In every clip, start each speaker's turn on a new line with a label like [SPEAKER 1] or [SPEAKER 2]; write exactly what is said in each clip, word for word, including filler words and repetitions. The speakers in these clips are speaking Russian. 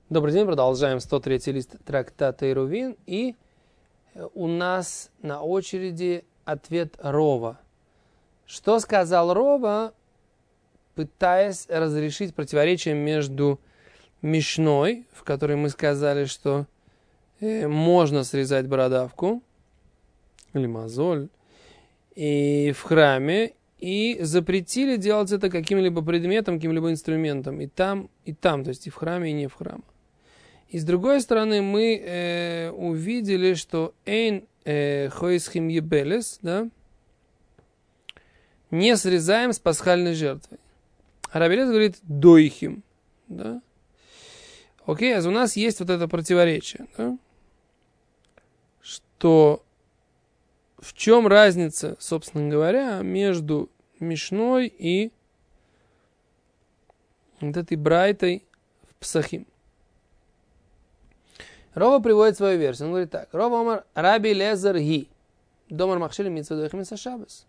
[SPEAKER 1] Добрый день, продолжаем сто третий лист трактата Ирувин, и у нас на очереди ответ Рова. Что сказал Рова, пытаясь разрешить противоречие между Мишной, в которой мы сказали, что э, можно срезать бородавку, или мозоль, и в храме, и запретили делать это каким-либо предметом, каким-либо инструментом, и там, и там, то есть и в храме, и не в храме. И с другой стороны, мы э, увидели, что эйн хоисхим ебелес, да, не срезаем с пасхальной жертвой. А Раби Элиэзер говорит дойхим, да. Окей, а у нас есть вот это противоречие, да, что в чем разница, собственно говоря, между Мишной и вот этой брайтой в Псахим. Рова приводит свою версию. Он говорит так. Рова омар Раби Элиэзер ги. Домар махшили митцвот дойхим митцвот шаббос.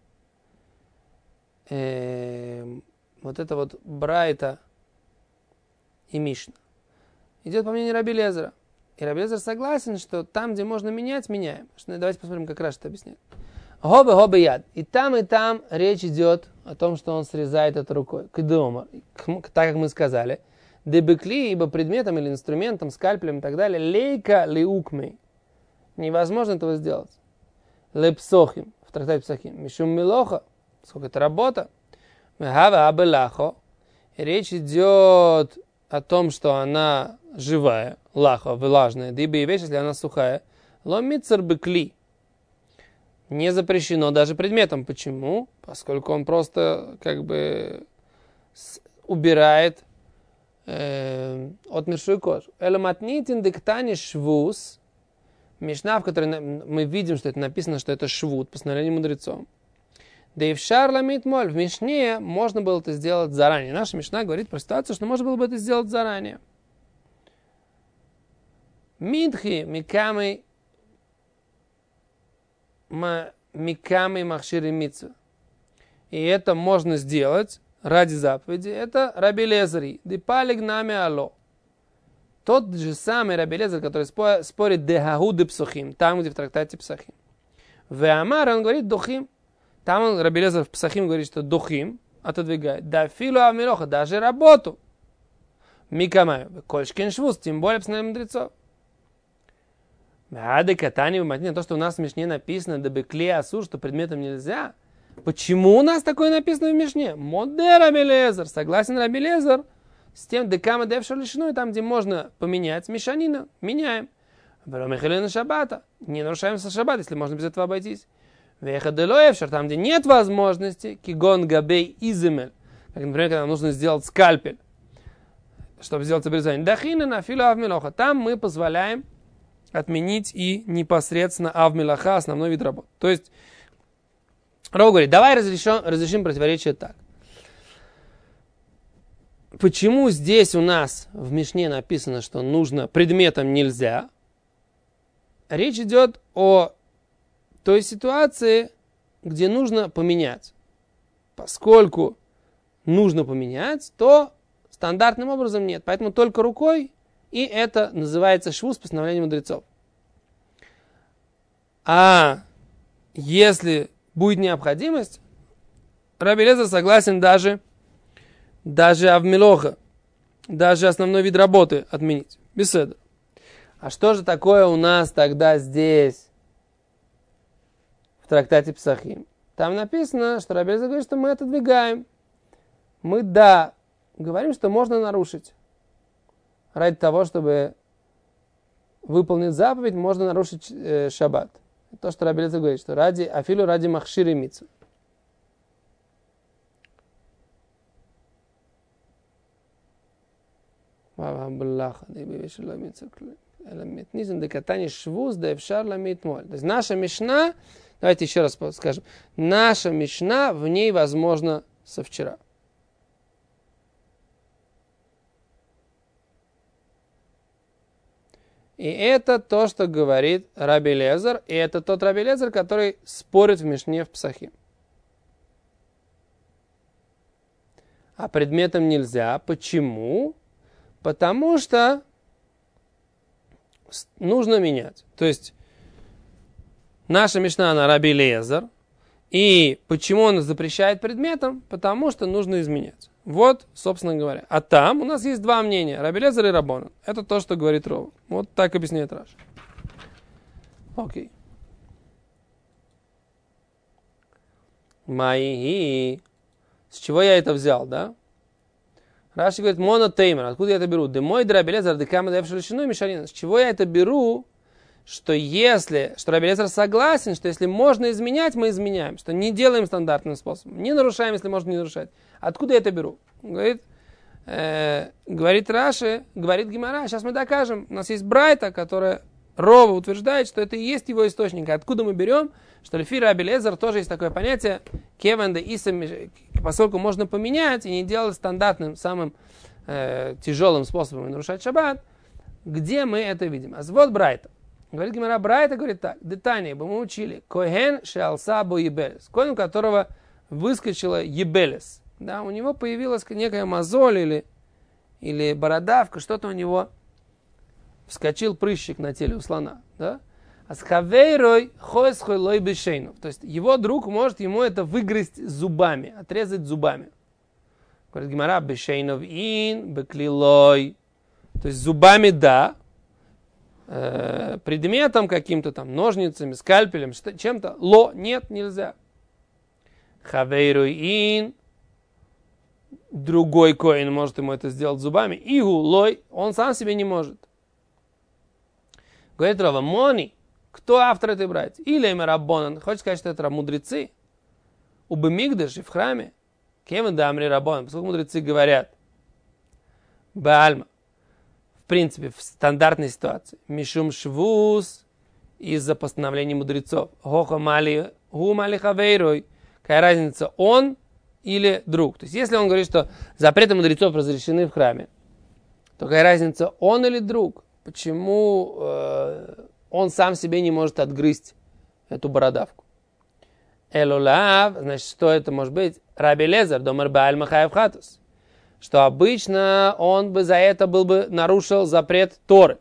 [SPEAKER 1] Вот это вот брайта и Мишна идет по мнению Раби Элиэзера. И Раби Элиэзер согласен, что там, где можно менять, меняем. Давайте посмотрим, как Раши это объясняет. Хобе, хобе, яд. И там, и там речь идет о том, что он срезает это рукой. Кдомар. Так, как мы сказали. Дебекли, ибо предметом или инструментом, скальпелем и так далее, лейка леукмей. Невозможно этого сделать. Лепсохим, в трактате Псахим. Мишум милоха, сколько это работа. Мехава абелахо. Речь идет о том, что она живая, лахо, влажная. Дыба и вещь, если она сухая. Ломицер бекли. Не запрещено даже предметом. Почему? Поскольку он просто как бы убирает отмершую кожу. Эломатнитин диктани швус. Мишна, в которой мы видим, что это написано, что это швуд, постановление мудрецом. Да и в шарламит моль. В Мишне можно было это сделать заранее. Наша Мишна говорит про ситуацию, что можно было бы это сделать заранее. Мидхи микамой микамой махшири митцва. И это можно сделать ради заповеди, это Раби Элиэзер. Дипалиг нами ало. Тот же самый Раби Элиэзер, который спорит дехагу де псахим, там, где в трактате Псахим. В Амар он говорит дохим. Там он, Раби Элиэзер в Псахим говорит, что дохим отодвигает. Да филу авмилоха, даже работу. Микамаю. Кольшкин швуз, тем более постановление мудрецов. Ады катани в матне, то, что у нас в Мишне написано, да бекли асур, что предметом нельзя. Почему у нас такое написано в Мишне? Моде Раби Элиэзер. Согласен Раби Элиэзер с тем декама девшер лишной, там, где можно поменять мишанина, меняем. Михалина шаббата. Не нарушаем со шаббат, если можно без этого обойтись. Веха делоевшер, там, где нет возможности, кигон габей иземель. Как, например, когда нужно сделать скальпель, чтобы сделать обрезание. Дахина на филу авмилоха. Там мы позволяем отменить и непосредственно авмилоха, основной вид работы. То есть, Ров говорит, давай разрешим, разрешим противоречие так. Почему здесь у нас в Мишне написано, что нужно предметом нельзя? Речь идет о той ситуации, где нужно поменять. Поскольку нужно поменять, то стандартным образом нет. Поэтому только рукой, и это называется швуз, постановление мудрецов. А если будет необходимость, Раби Элиэзер согласен даже, даже авмилоха, даже основной вид работы отменить. Беседа. А что же такое у нас тогда здесь, в трактате Псахим? Там написано, что Раби Элиэзер говорит, что мы отодвигаем. Мы, да, говорим, что можно нарушить. Ради того, чтобы выполнить заповедь, можно нарушить э, шаббат. То, что Раби Элиэзер говорит, что ради афилу ради махшири митцва. То есть наша Мишна, давайте еще раз скажем, наша Мишна, в ней возможно со вчера. И это то, что говорит Раби Элиэзер, и это тот Раби Элиэзер, который спорит в Мишне в Псахим. А предметом нельзя. Почему? Потому что нужно менять. То есть, наша мишна на Раби Элиэзер. И почему он запрещает предметом? Потому что нужно изменять. Вот, собственно говоря. А там у нас есть два мнения. Раби Элиэзер и Раббанан. Это то, что говорит Ров. Вот так объясняет Раши. Окей. Мои. С чего я это взял, да? Раши говорит, монотеймер. Откуда я это беру? Де мой Раби Элиэзер, де кама де эфшалишину мишанин. С чего я это беру? Что если, что Раби Элиэзер согласен, что если можно изменять, мы изменяем. Что не делаем стандартным способом. Не нарушаем, если можно не нарушать. Откуда я это беру? Говорит, э, говорит Раши, говорит Гемара, сейчас мы докажем. У нас есть Брайта, которая Рова утверждает, что это и есть его источник. Откуда мы берем? Что Лефи Раби Элиэзер тоже есть такое понятие, кевенде исам, поскольку можно поменять и не делать стандартным, самым э, тяжелым способом и нарушать шаббат, где мы это видим? А вот Брайта. Говорит Гемара Брайта, говорит так. Детание, бы мы учили. Коэн шеалса бо ебелес. Коэн, у которого выскочила ебелес. Да, у него появилась некая мозоль или, или бородавка, что-то у него вскочил прыщик на теле у слона. Да? А с хавейрой хойс хойлой бешейну. То есть его друг может ему это выгрызть зубами, отрезать зубами. Говорит Гемара бешейнов ин беклилой. То есть зубами да. Предметом каким-то там, ножницами, скальпелем, чем-то. Ло, нет, нельзя. Хавейру ин. Другой коин может ему это сделать зубами. Игу, лой, он сам себе не может. Говорит Рава, мони, кто автор этой братьи? Или имя Раббанан, хочешь сказать, что это мудрецы? У Бемигдаш и в храме. Кем да амри Раббанан, поскольку мудрецы говорят. Баальма. В принципе, в стандартной ситуации. Мишум швус из-за постановлений мудрецов. Хоха мали, гу мали хавейрой. Какая разница, он или друг? То есть, если он говорит, что запреты мудрецов разрешены в храме, то какая разница, он или друг? Почему э, он сам себе не может отгрызть эту бородавку? Элулав, значит, что это может быть? Раби Элиэзер, домар бааль махаев хатус. Что обычно он бы за это был бы нарушил запрет Торы.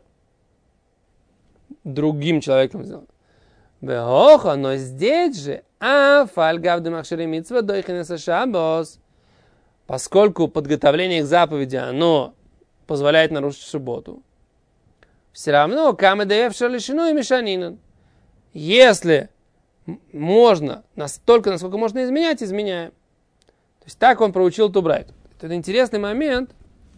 [SPEAKER 1] Другим человеком сделал. Бехоха, но здесь же, а фальгав демахшири митцва дойхинеса шаббос, поскольку подготовление к заповеди, оно позволяет нарушить субботу, все равно камедаев шалишину и мешанинан. Если можно, настолько, насколько можно изменять, изменяем. То есть так он проучил ту брайту. Это интересный момент.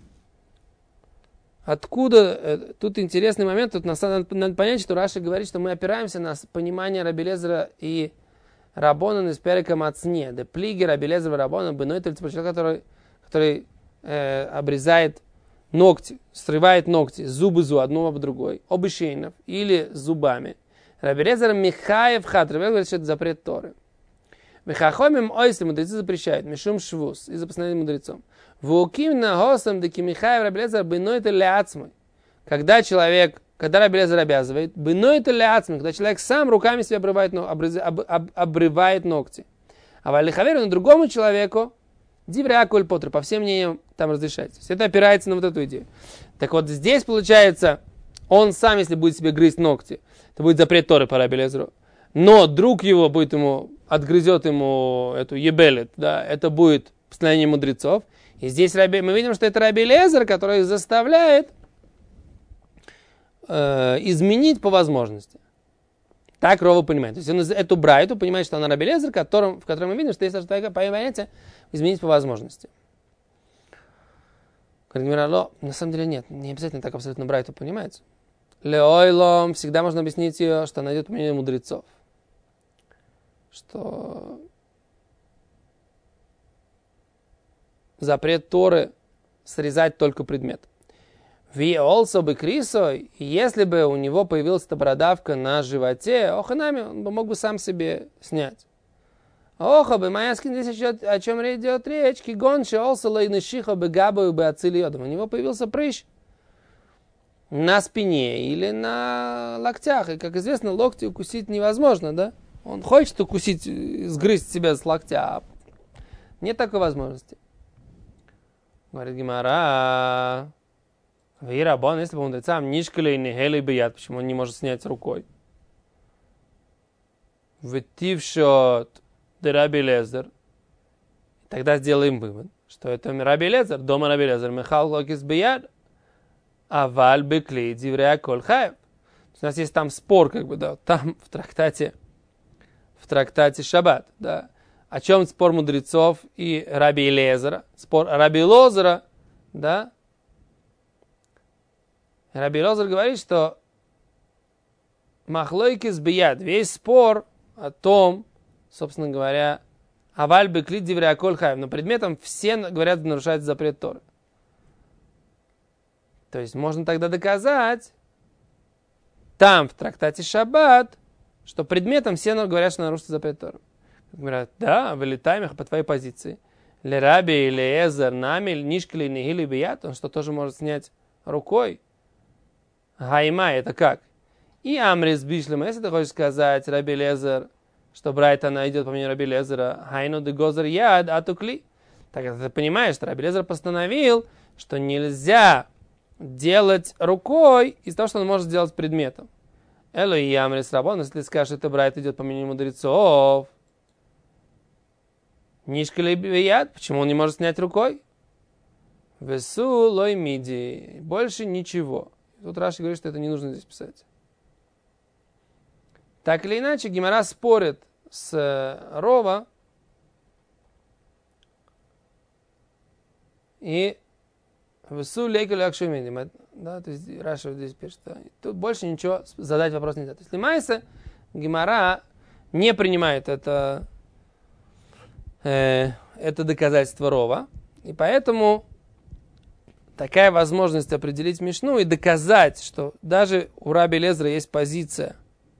[SPEAKER 1] Откуда? Тут интересный момент. Тут надо, надо понять, что Раши говорит, что мы опираемся на понимание Раби Элиэзера и Раббанан из перека Мацне. Де плиги Раби Элиэзера и Раббанан беной только человек, который, который э, обрезает ногти, срывает ногти, зубы зу одну об другой, обышейнов или зубами. Раби Элиэзер Михаев хат. Раби Элиэзер говорит, что это запрет Торы. Михахомим ойсли, мудрецы запрещают, мишум швус, из-за постановления мудрецом. Вуким на госам деки Михаев Раби Элиэзер бенойта ляцмой. Когда человек, когда Раби Элиэзер обязывает, бенойта ляцмой, когда человек сам руками себе обрывает, обрез, об, об, обрывает ногти. А валихаверу на другому человеку, дивря коль потру, по всем мнениям там разрешается. Это опирается на вот эту идею. Так вот здесь получается, он сам, если будет себе грызть ногти, это будет запрет Торы по Раби Элиэзеру. Но друг его будет ему, отгрызет ему эту ебелет, да, это будет постановление мудрецов. И здесь Раби, мы видим, что это Раби Элиэзер, который заставляет э, изменить по возможности. Так Рова понимает. То есть он эту брайту понимает, что она Раби Элиэзер, которым, в котором мы видим, что есть такое понятие изменить по возможности. Говорит, на самом деле нет, не обязательно так абсолютно брайту понимается. Леойлом, всегда можно объяснить ее, что она идет по мнению мудрецов. Что запрет Торы срезать только предмет. Ви also бы крисой, если бы у него появилась эта бородавка на животе, оханами, он бы мог бы сам себе снять. Оха бы, моя скин, здесь еще о чем идет речь, кигонши also лайнышиха бы габаю бы ацилиодом. У него появился прыщ на спине или на локтях. И, как известно, локти укусить невозможно, да? Он хочет укусить, сгрызть себя с локтя, а нет такой возможности. Говорит Гемара, Вейрабон, если по мудрецам, нишкали не хели бият, почему он не может снять рукой? Вытившот де Раби Лезер. Тогда сделаем вывод, что это Раби Лезер, дома Раби Лезер, Михал Локис бият, а валь бекли диврея коль хаев. У нас есть там спор, как бы, да, там в трактате, в трактате Шаббат, да. О чем спор мудрецов и Раби Лезера? Спор Раби Лозера, да. Раби Лозер говорит, что махлойкис бият, весь спор о том, собственно говоря, аваль бекли диврея коль хаев, но предметом все, говорят, нарушает запрет Торы. То есть можно тогда доказать, там, в трактате Шаббат, что предметом все говорят, что нарушится запрет Торы. Говорят, да, вылетаем их по твоей позиции. Ле Раби, или Эзер, Намиль, Нишкали, Нигили, Бият, он что, тоже может снять рукой? Гайма, это как? И Амрис Бишлема, если ты хочешь сказать, Раби Лезер, что Брайта, она идет по мнению Раби Лезера, Хайну де Гозер Яд, Атукли. Так ты понимаешь, что Раби Лезер постановил, что нельзя делать рукой из того, что он может сделать предметом. Эло и Амрис Рабон, если ты скажешь, это Брайт идет по мнению мудрецов. Нишкали Яд, почему он не может снять рукой? Весу лой миди. Больше ничего. Тут Раши говорит, что это не нужно здесь писать. Так или иначе, Гемара спорит с Рова и Весу лейкали акшумиди. Да, то есть Раши здесь пишет, что тут больше ничего задать вопрос нельзя. То есть Лимайса Гемара не принимает это, э, это доказательство Рова, и поэтому такая возможность определить Мишну и доказать, что даже у Раби Лезера есть позиция,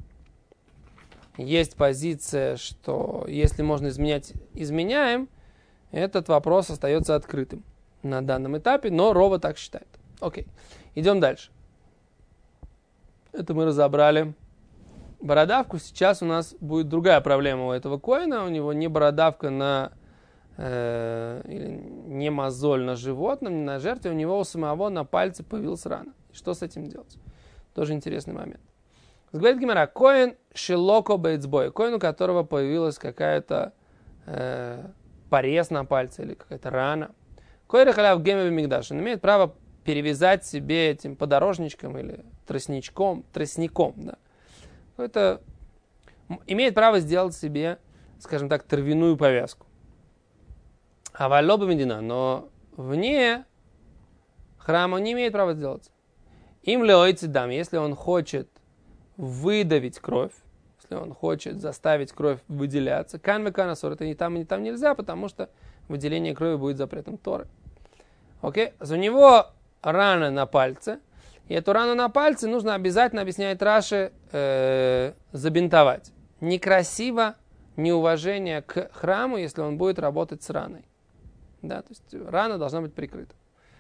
[SPEAKER 1] есть позиция, что если можно изменять, изменяем, этот вопрос остается открытым на данном этапе, но Рова так считает. Окей, идем дальше. Это мы разобрали бородавку. Сейчас у нас будет другая проблема у этого коэна. У него не бородавка на э, или не мозоль на животном, не на жертве. У него у самого на пальце появилась рана. И что с этим делать? Тоже интересный момент. Говорит Гемара, коэн шелоко бейцбой. Коэн, у которого появилась какая-то э, порез на пальце или какая-то рана. Коэн халяв гемеви мигдаш. Он имеет право перевязать себе этим подорожничком или тростничком, тростником, да. Это имеет право сделать себе, скажем так, травяную повязку. А валоба медина, но вне храма он не имеет права сделать. Им леойцы дам, если он хочет выдавить кровь, если он хочет заставить кровь выделяться, канве канасор, это ни там, ни там нельзя, потому что выделение крови будет запретом Торы. Окей? У него рана на пальце, и эту рану на пальце нужно обязательно, объясняет Раши, э, забинтовать. Некрасиво, неуважение к храму, если он будет работать с раной. Да, то есть рана должна быть прикрыта.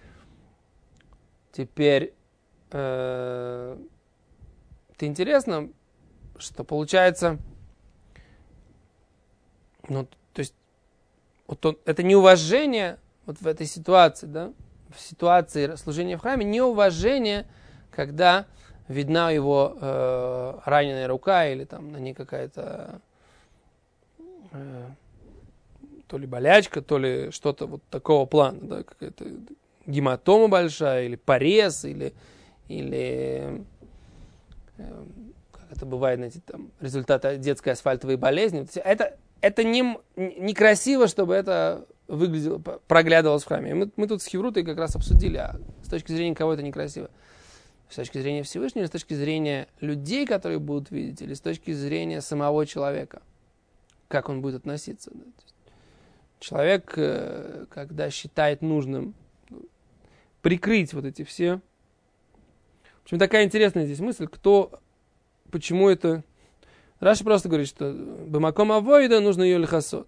[SPEAKER 1] Теперь, э, это интересно, что получается, ну, то есть, вот он, это неуважение вот в этой ситуации, да, в ситуации служения в храме, неуважение, когда видна его э, раненая рука или там на ней какая-то э, то ли болячка, то ли что-то вот такого плана, да, какая-то гематома большая, или порез, или, или э, как это бывает, знаете, там, результаты детской асфальтовой болезни. Это, это не, некрасиво, чтобы это выглядело, проглядывалось в храме. Мы, мы тут с Хеврутой как раз обсудили, а с точки зрения кого это некрасиво. С точки зрения Всевышнего, или с точки зрения людей, которые будут видеть, или с точки зрения самого человека, как он будет относиться. Да? Человек, когда считает нужным прикрыть вот эти все. В общем, такая интересная здесь мысль, кто, почему это... Раши просто говорит, что бамаком авойда нужно ее лихасот.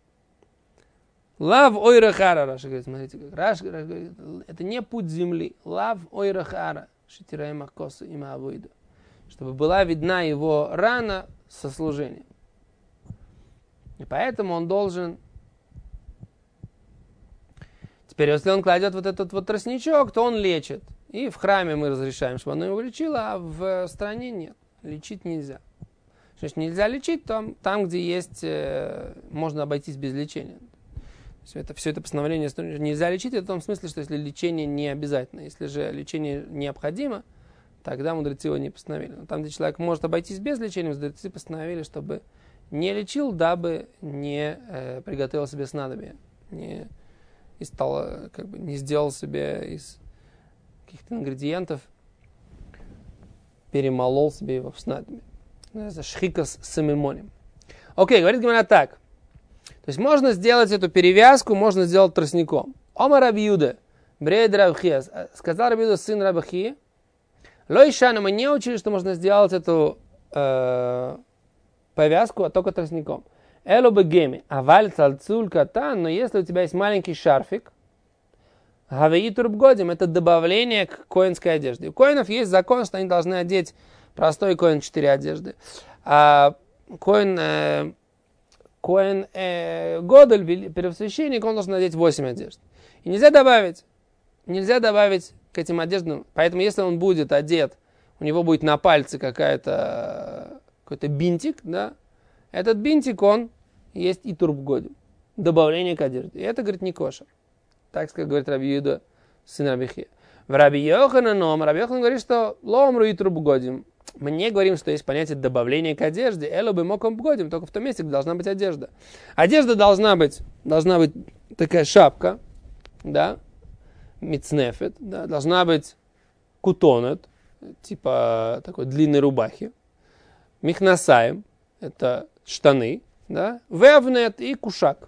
[SPEAKER 1] Лав ойрахара, Раши говорит, смотрите, как Раши говорит, это не путь земли. Лав ойрахара, шитираем акоса има авойда. Чтобы была видна его рана со служением. И поэтому он должен... Теперь, если он кладет вот этот вот тростничок, то он лечит. И в храме мы разрешаем, чтобы оно его лечило, а в стране нет. Лечить нельзя. Значит, нельзя лечить там, там где есть, э, можно обойтись без лечения. Все это, все это постановление нельзя лечить, это в том смысле, что если лечение не обязательно, если же лечение необходимо, тогда мудрецы его не постановили. Но там, где человек может обойтись без лечения, мудрецы постановили, чтобы не лечил, дабы не э, приготовил себе снадобье, не, и стал, как бы, не сделал себе из каких-то ингредиентов, перемолол себе его в снадобье. Это шхикас с амимонем. Окей, говорит Гемара так. То есть можно сделать эту перевязку, можно сделать тростником. Ома Раби Юда, брейд Раби Хия, сказал Раби Юда, сын Раби Хии, Лойшану, мы не учили, что можно сделать эту э, повязку, а только тростником. Элу бегеми, аваль цалцуль катан, но если у тебя есть маленький шарфик, гавеи турбгодим, это добавление к коинской одежде. У коинов есть закон, что они должны одеть простой коин четыре одежды. А коин, э, коин э, Годель, первосвященник, он должен надеть восемь одежд. И нельзя добавить, нельзя добавить к этим одеждам. Поэтому если он будет одет, у него будет на пальце какая-то, какой-то бинтик, да, этот бинтик, он есть и турбгодим, добавление к одежде. И это, говорит, не кошер. Так сказать, говорит Раби Юда, сын Раби Хия. В Раби Йохананом, Раби Йохан говорит, что ломру и турбгодим. Мы не говорим, что есть понятие добавления к одежде. Эло бы моком бгодим, только в том месте, где должна быть одежда. Одежда должна быть, должна быть такая шапка, да, мицнефет, да, должна быть кутонет, типа такой длинной рубахи, михнасаем, это штаны, да, вевнет и кушак.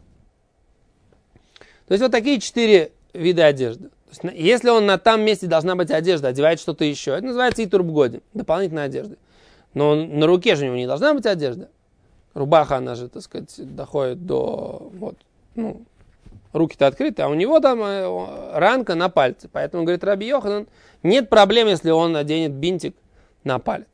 [SPEAKER 1] То есть вот такие четыре вида одежды. То есть, если он на том месте должна быть одежда, одевает что-то еще, это называется и турбгодим, дополнительная одежда. Но на руке же у него не должна быть одежда. Рубаха, она же, так сказать, доходит до, вот, ну, руки-то открыты, а у него там ранка на пальце. Поэтому, говорит Раби Йоханан, нет проблем, если он оденет бинтик на палец.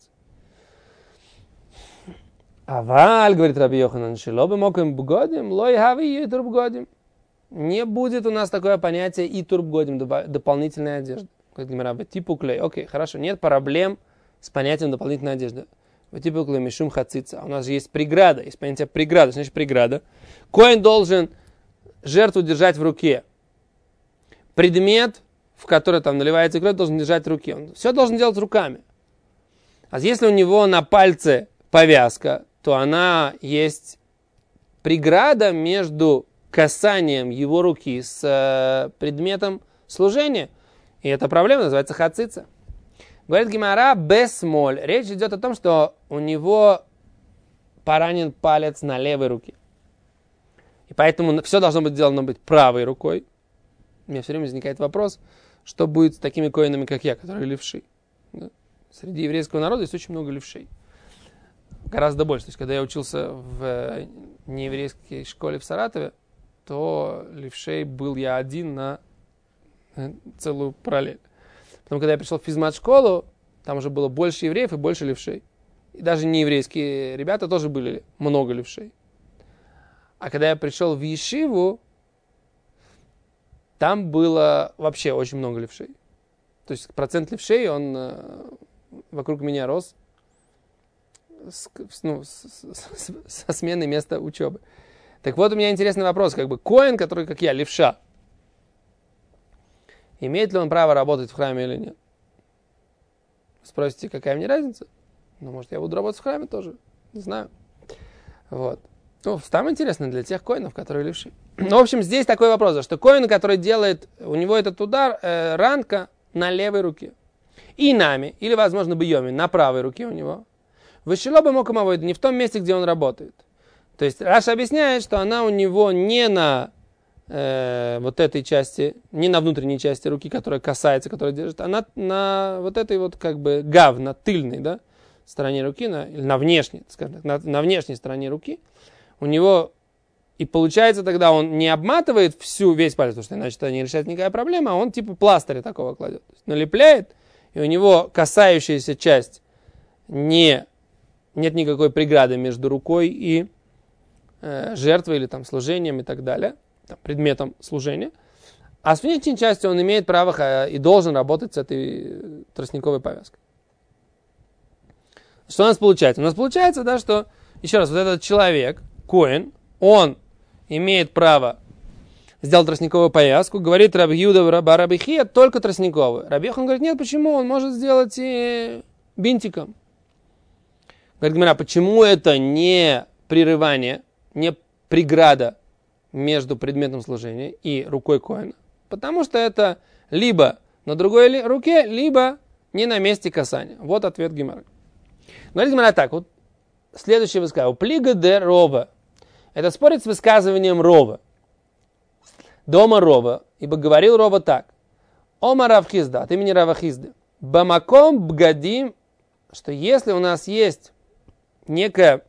[SPEAKER 1] Аваль, говорит Раби Йоханан, шелобы моким бгодим, лой хави и турбгодим. Не будет у нас такое понятие и турбгодим, дополнительная одежда. Типу клей. Окей, хорошо, нет проблем с понятием дополнительной одежды. Типу клей мишум хацица. У нас же есть преграда, есть понятие преграды. Значит, преграда. Коин должен жертву держать в руке. Предмет, в который там наливается кровь, должен держать в руке. Он все должен делать руками. А если у него на пальце повязка, то она есть преграда между касанием его руки с э, предметом служения. И эта проблема называется хацица. Говорит Гемара, бесмоль. Речь идет о том, что у него поранен палец на левой руке. И поэтому все должно быть сделано быть правой рукой. У меня все время возникает вопрос, что будет с такими коинами, как я, которые левши. Да? Среди еврейского народа есть очень много левшей. Гораздо больше. То есть, когда я учился в нееврейской школе в Саратове, то левшей был я один на целую параллель. Потом, когда я пришел в физмат-школу, там уже было больше евреев и больше левшей. И даже нееврейские ребята тоже были много левшей. А когда я пришел в ешиву, там было вообще очень много левшей. То есть процент левшей, он э, вокруг меня рос с, ну, с, с, со сменой места учебы. Так вот, у меня интересный вопрос. Как бы коин, который, как я, левша, имеет ли он право работать в храме или нет? Спросите, какая мне разница? Ну, может, я буду работать в храме тоже. Не знаю. Вот. Ну, там интересно для тех коинов, которые левши. Ну, в общем, здесь такой вопрос, что коин, который делает, у него этот удар, э, ранка на левой руке. И нами, или, возможно, бьеми, на правой руке у него. Вышело бы мокомовой, не в том месте, где он работает. То есть Раша объясняет, что она у него не на э, вот этой части, не на внутренней части руки, которая касается, которая держит, а на, на вот этой вот как бы гав, на тыльной, да, стороне руки, на, или на внешней, скажем так, на, на внешней стороне руки. У него, и получается тогда он не обматывает всю, весь палец, потому что иначе это не решает никакая проблема, а он типа пластыря такого кладет. То есть налепляет, и у него касающаяся часть, не, нет никакой преграды между рукой и э, жертвой или там служением и так далее, там, предметом служения. А с внешней частью он имеет право и должен работать с этой тростниковой повязкой. Что у нас получается? У нас получается, да, что, еще раз, вот этот человек, коэн, он имеет право сделать тростниковую повязку, говорит Раби Юда бар Раби Хия, только тростниковую. Раби Йохан говорит, нет, почему? Он может сделать и бинтиком. Говорит Гемара, почему это не прерывание, не преграда между предметом служения и рукой коэна? Потому что это либо на другой руке, либо не на месте касания. Вот ответ Гемары. Говорит Гемара так, вот следующее высказывание. Плига де Рова. Это спорит с высказыванием Рова. Дома Рова, ибо говорил Рова так. Ома Равхизда, от имени Равахизды. Бамаком бгадим, что если у нас есть некое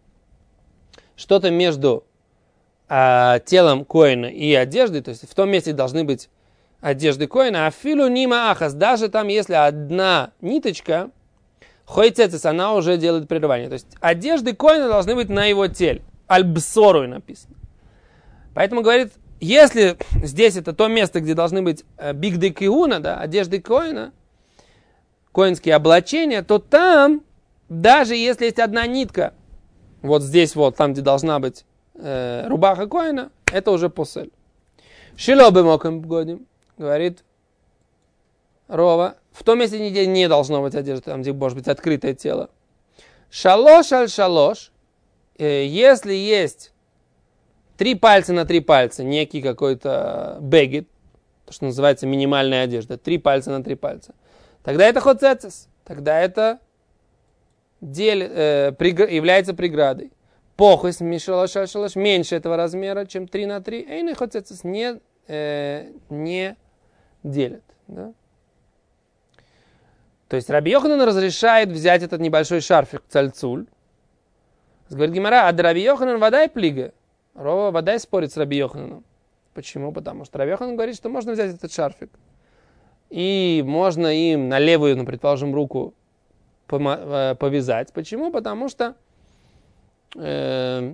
[SPEAKER 1] что-то между а, телом коэна и одеждой, то есть в том месте должны быть одежды коэна, а филу нима ахас, даже там, если одна ниточка, хойцецес, она уже делает прерывание. То есть одежды коэна должны быть на его теле. Альбсору написано. Поэтому говорит, если здесь это то место, где должны быть бигды киуна, да, одежды коэна, коэнские облачения, то там, даже если есть одна нитка, вот здесь вот, там, где должна быть э, рубаха коэна, это уже посель. Шилобы моком годим, говорит Рова, в том месте, где не должно быть одежды, там, где может быть открытое тело. Шалош аль шалош, э, если есть три пальца на три пальца, некий какой-то бегет, то, что называется минимальная одежда, три пальца на три пальца, тогда это хоцецес, тогда это дель, э, прегр, является преградой. Похось мишалаш-шалаш меньше этого размера, чем три на три, эйны хоцецес не, э, не делят. Да? То есть Раби Йоханан разрешает взять этот небольшой шарфик цальцуль. Говорит Гемара, а Раби Йоханан водай плига. Рова водай спорит с Раби Йохананом. Почему? Потому что Раби Йоханан говорит, что можно взять этот шарфик. И можно им на левую, ну, предположим, руку повязать. Почему? Потому что э,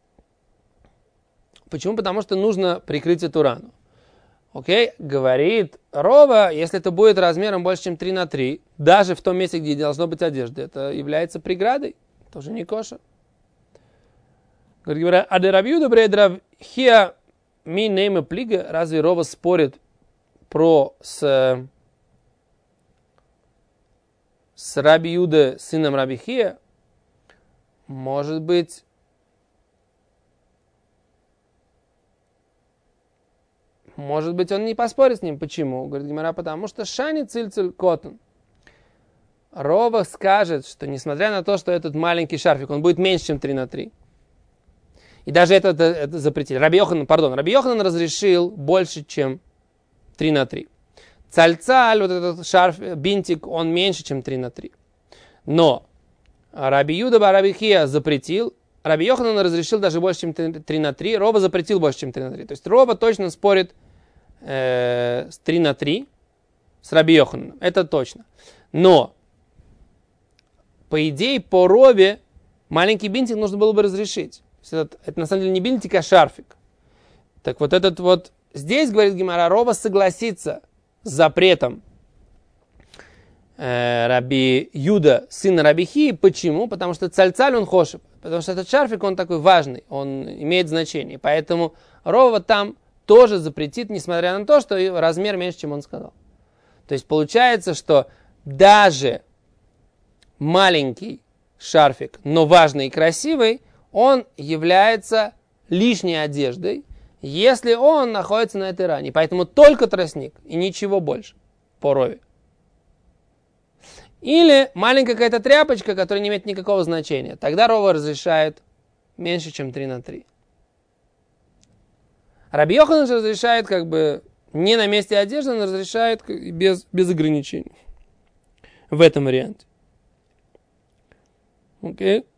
[SPEAKER 1] почему? Потому что нужно прикрыть эту рану. Окей? Говорит Рова, если это будет размером больше, чем три на три, даже в том месте, где должно быть одежда, это является преградой. Тоже не кошер. Говорит, а Раби Юда бар Раби Хия ми нейме плига, разве Рова спорит про с, с Раби Юда, сыном Раби Хия? Может быть, может быть, он не поспорит с ним. Почему? Говорит Гемара, потому что шани цильцель котон. Рова скажет, что несмотря на то, что этот маленький шарфик, он будет меньше, чем три на три, и даже это, это, это запретили. Раби Йоханан, пардон, Раби Йоханан разрешил больше, чем три на три. Цальцаль, вот этот шарф, бинтик, он меньше, чем три на три. Но Раби Юда бар Раби Хия запретил, Раби Йоханан разрешил даже больше, чем три на три, Рова запретил больше, чем три на три. То есть Рова точно спорит э, с три на три с Раби Йохананом, это точно. Но, по идее, по Рове маленький бинтик нужно было бы разрешить. Это, это на самом деле не бинтик, а шарфик. Так вот этот вот, здесь, говорит Гемара, Рова согласится с запретом э, Раби Юда, сына Раби Хии. Почему? Потому что цальцаль он хошев. Потому что этот шарфик, он такой важный, он имеет значение. Поэтому Рова там тоже запретит, несмотря на то, что размер меньше, чем он сказал. То есть получается, что даже маленький шарфик, но важный и красивый, он является лишней одеждой, если он находится на этой ране. Поэтому только тростник и ничего больше по Рове. Или маленькая какая-то тряпочка, которая не имеет никакого значения. Тогда Рова разрешает меньше, чем три на три. Раби Йоханан же разрешает как бы не на месте одежды, он разрешает без, без ограничений. В этом варианте. Окей. Okay.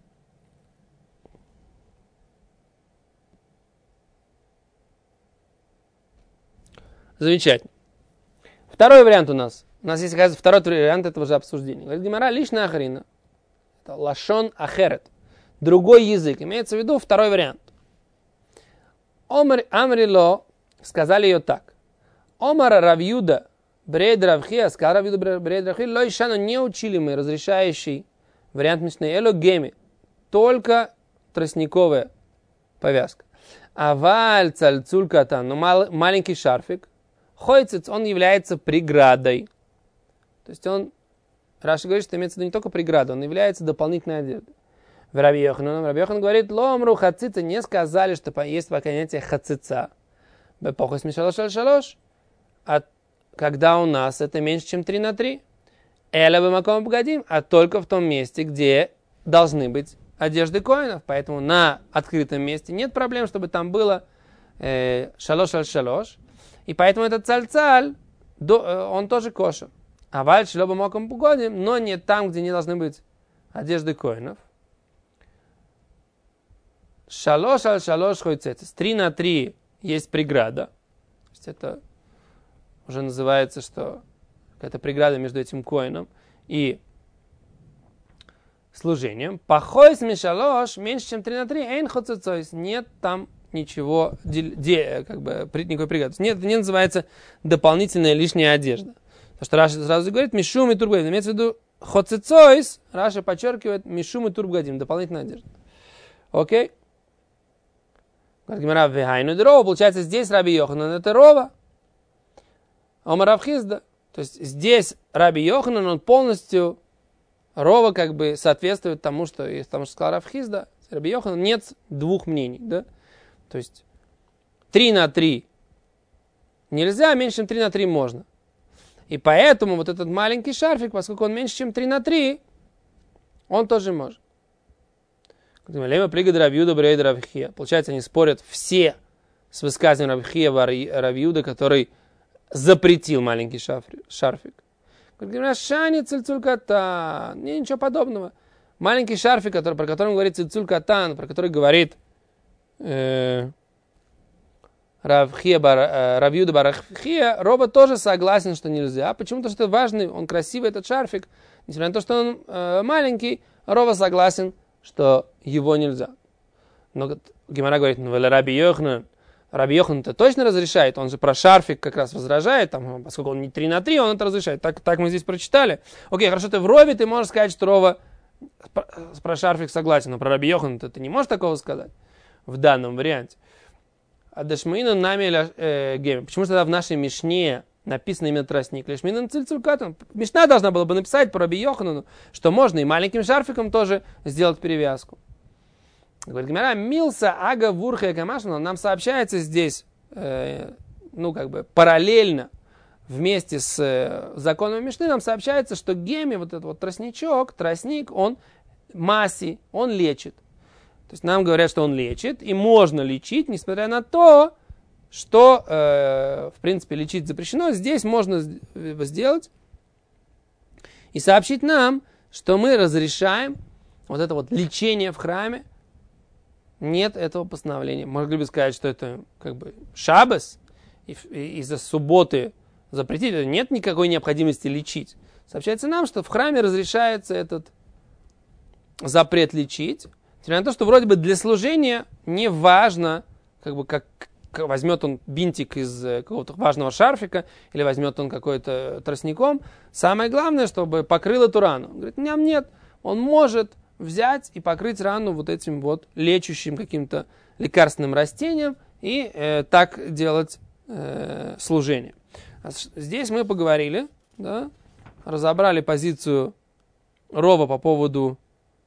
[SPEAKER 1] Замечательно. Второй вариант у нас. У нас есть, оказывается, второй вариант этого же обсуждения. Говорит Гемара, лишняя ахарина. Это лашон ахерет. Другой язык. Имеется в виду второй вариант. Омр амрило, сказали ее так. Омара Равьюда, Брейд Равхия, сказал Равьюда Брейд Равхия, лой шану не учили мы разрешающий вариант Мишны, эло геми, только тростниковая повязка. Аваль цальцуль катан, но мал, маленький шарфик, хойцец, он является преградой. То есть он, Раши говорит, что имеется в виду не только преграда, он является дополнительной одеждой. В Раби Йоханану, Раби Йохан говорит, ломру хацица, не сказали, что есть понятие хацица. Бепохос мишалош аль шалош. А когда у нас это меньше, чем три на три. Эля бемаком погодим, а только в том месте, где должны быть одежды коинов. Поэтому на открытом месте нет проблем, чтобы там было э, шалош аль шалош. И поэтому этот цаль-цаль, он тоже кошер. А валь шло бемаком погодим, но не там, где не должны быть одежды коинов. Шалош аль шалош хойцецес. три на три есть преграда. То есть это уже называется, что какая-то преграда между этим коином и служением. Пахойс мишалош меньше, чем три на три. Эйн хоцецойс. Нет там ничего, де, как бы, никакой преграды. Нет, это не называется дополнительная лишняя одежда. Потому что Раша сразу говорит мишум и турбгадим. Имеется в виду хоцецойс. Раша подчеркивает мишум и турбгадим. Дополнительная одежда. Окей? Получается, здесь Раби Йоханан это рова. Омар Рав Хизда. То есть здесь Раби Йоханан, он полностью рова как бы соответствует тому, что, тому, что сказал Рав Хизда. Раби Йоханан нет двух мнений. Да? То есть три на три нельзя, меньше, чем три на три можно. И поэтому вот этот маленький шарфик, поскольку он меньше, чем три на три, он тоже может. Получается, они спорят все с высказыванием Равхия Равьюда, который запретил маленький шарфик. Шани цильцуль катан. Не, ничего подобного. Маленький шарфик, который, про который говорит цильцуль катан, про который говорит э, Равьюда Барахия, Роба тоже согласен, что нельзя. Почему-то, что это важный, он красивый, этот шарфик. Несмотря на то, что он э, маленький, Роба согласен, что его нельзя. Но Гемара говорит, ну, Раби Йоханан, Раби Йоханан-то точно разрешает, он же про шарфик как раз возражает, там, поскольку он не три на три, он это разрешает. Так, так мы здесь прочитали. Окей, хорошо, ты в Рове, ты можешь сказать, что Рова про шарфик согласен, но про Раби Йоханан-то ты не можешь такого сказать в данном варианте. А Дашмаина нами э, геми. Почему тогда в нашей Мишне написано именно тростник? Лишминан цильцулькатан. Мишна должна была бы написать по Раби Йоханану, что можно и маленьким шарфиком тоже сделать перевязку. Говорит Гемара, милса ага вурха камашна, нам сообщается здесь, э, ну как бы параллельно вместе с э, законом Мишны, нам сообщается, что геми, вот этот вот тростничок, тростник, он масси, он лечит. То есть нам говорят, что он лечит, и можно лечить, несмотря на то, что, э, в принципе, лечить запрещено. Здесь можно сделать и сообщить нам, что мы разрешаем вот это вот лечение в храме. Нет этого постановления. Могли бы сказать, что это как бы шаббос, и, и из-за субботы запретить. Нет никакой необходимости лечить. Сообщается нам, что в храме разрешается этот запрет лечить. Несмотря на то, что вроде бы для служения не важно, как бы как возьмет он бинтик из какого-то важного шарфика или возьмет он какой-то тростником. Самое главное, чтобы покрыл эту рану. Он говорит, нет, нет, он может взять и покрыть рану вот этим вот лечащим каким-то лекарственным растением и э, так делать э, служение. Здесь мы поговорили, да, разобрали позицию Рова по поводу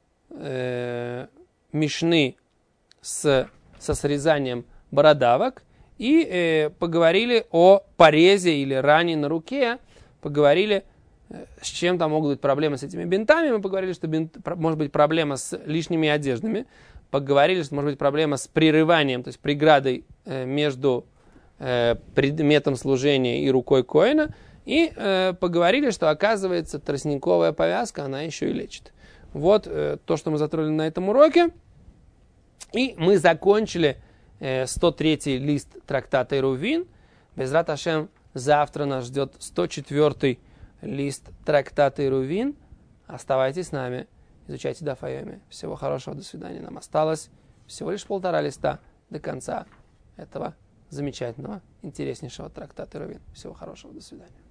[SPEAKER 1] э, Мишны с, со срезанием бородавок и э, поговорили о порезе или ране на руке, поговорили, э, с чем там могут быть проблемы с этими бинтами, мы поговорили, что бинт, может быть проблема с лишними одеждами, поговорили, что может быть проблема с прерыванием, то есть преградой э, между э, предметом служения и рукой коэна, и э, поговорили, что оказывается тростниковая повязка, она еще и лечит. Вот э, то, что мы затронули на этом уроке, и мы закончили сто третий лист трактата Эрувин. Безрат Ашем, завтра нас ждет сто четвёртый лист трактата Эрувин. Оставайтесь с нами, изучайте Даф Йоми. Всего хорошего, до свидания. Нам осталось всего лишь полтора листа до конца этого замечательного, интереснейшего трактата Рувин. Всего хорошего, до свидания.